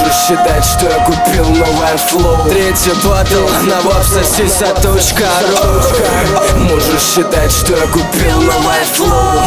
Можешь считать, что я купил новое флоу. Третий батл на wapsasisa.ru. Можешь считать, что я купил новое флоу.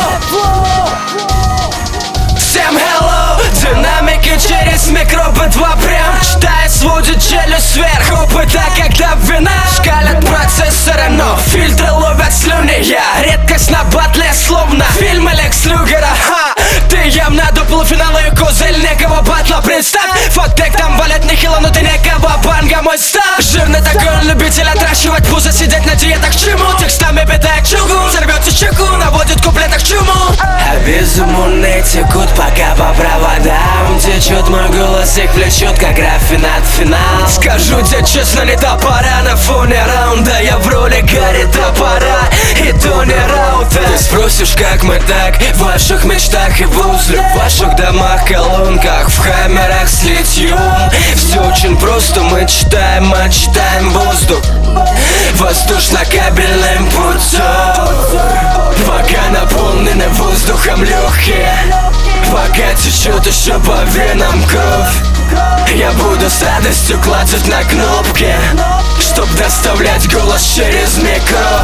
Всем hello! Динамики через микробы 2 прям. Читает, сводит челюсть вверх. Опыта, когда вина шкалят процессоры, но фильтры ловят слюни. Я редкость на батле, словно фильм Лекс Люгера. Ты явно до полуфинала и козырь некого батла. Представь, фактек там валят нехило, но ты некого банга мой став. Жирный такой, он любитель отращивать пузо, сидеть на диетах к чему? Текстами питает чугун, взорвется чеку, наводит в куплетах чуму. А безумные текут пока по проводам. Течет мой голос, их плечет, как рафинат финал. Скажу тебе честно, не та пора на фоне раунда. Я в роли Гарри Топора и Тони Раута. Ты спросишь, как мы так в ваших мечтах и возле, в ваших домах, колонках, в хаммерах с литьем. Все очень просто, мы читаем воздух воздушно-кабельным путем. Пока наполнены воздухом легкие, пока течет еще по венам кровь, я буду с радостью клацать на кнопки, чтоб доставлять голос через микро.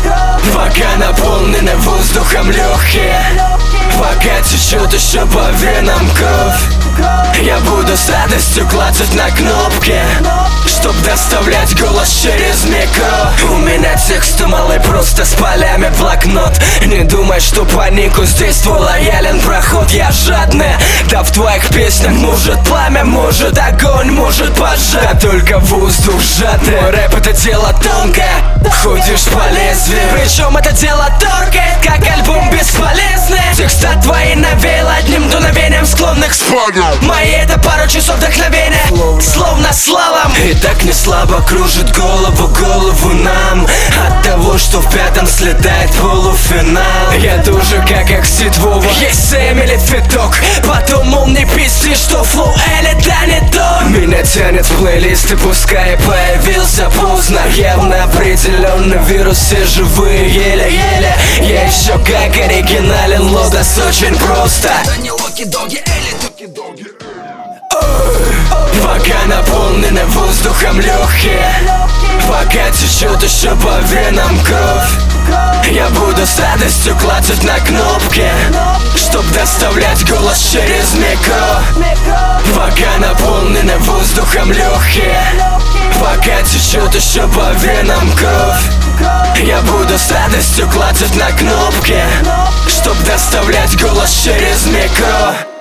Пока наполнены воздухом легкие, пока течет еще по венам кровь, я буду с радостью клацать на кнопки, чтоб доставлять голос через микро. У меня тексты малый, просто с полями блокнот. Не думай, что панику здесь твой лоялен проход. Я жадный, да в твоих песнях может пламя, может огонь, может пожар. Да только воздух сжатый. Мой рэп это дело тонкое, ходишь по лезвию, причем это дело торкает, как альбом бесполезный. Текста твои навеял одним дуновением склонных спадов. Мои это пару часов вдохновения, словно слалом. И так не слабо кружит голову нам от того, что в пятом слетает полуфинал. Я тоже как Оксид Вова, есть Сэм или Фиток, потом мол не пизди, что флоу элита не то. Меня тянет в плейлисты, пускай и появился поздно. Явно определенный вирус, все живые еле-еле. Я еще как оригинален, лодос очень просто. Пока наполнены воздухом легкие, пока течет еще по венам кровь, я буду с радостью клацать на кнопки, чтоб доставлять голос через микро. Пока наполнены воздухом легкие, пока течет еще по венам кровь, я буду с радостью клацать на кнопки, чтоб доставлять голос через микро.